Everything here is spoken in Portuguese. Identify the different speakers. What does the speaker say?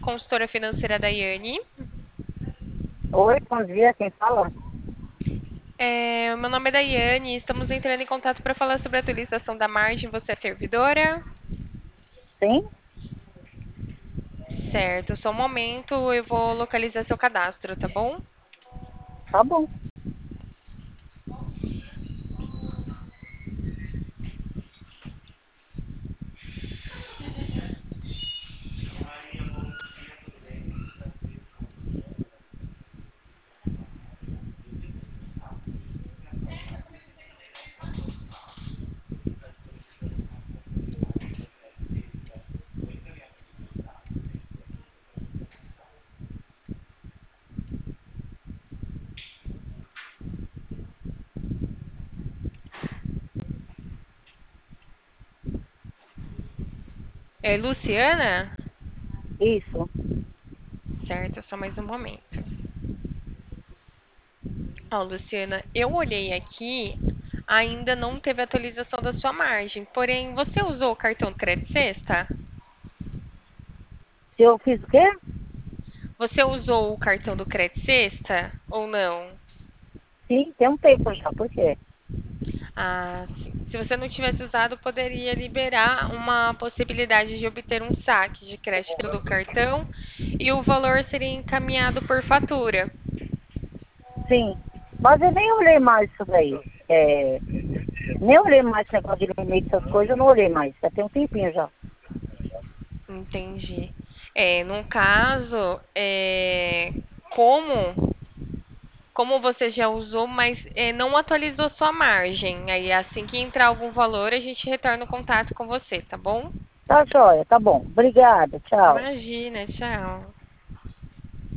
Speaker 1: consultora financeira da Yane.
Speaker 2: Oi, bom dia, quem fala?
Speaker 1: Meu nome é Daiane, estamos entrando em contato para falar sobre a atualização da margem. Você é servidora?
Speaker 2: Sim,
Speaker 1: Certo, só um momento, eu vou localizar seu cadastro, tá bom?
Speaker 2: tá bom.
Speaker 1: É Luciana?
Speaker 2: Isso.
Speaker 1: Certo, só mais um momento. Ó, Luciana, eu olhei aqui, ainda não teve atualização da sua margem, porém, você usou o cartão de crédito sexta?
Speaker 2: Se eu fiz o quê?
Speaker 1: Você usou o cartão do crédito sexta ou não?
Speaker 2: Sim, tem um tempo já, por quê?
Speaker 1: Ah, sim. Se você não tivesse usado, poderia liberar uma possibilidade de obter um saque de crédito do cartão e o valor seria encaminhado por fatura.
Speaker 2: Sim, mas eu nem olhei mais isso daí. Nem olhei mais esse negócio de limite, essas coisas, eu não olhei mais. Já tem um tempinho já.
Speaker 1: Entendi. No caso, como como você já usou, mas não atualizou sua margem. Aí assim que entrar algum valor, a gente retorna o contato com você, tá bom?
Speaker 2: Tá joia, tá bom. Obrigada, tchau.
Speaker 1: Imagina, tchau.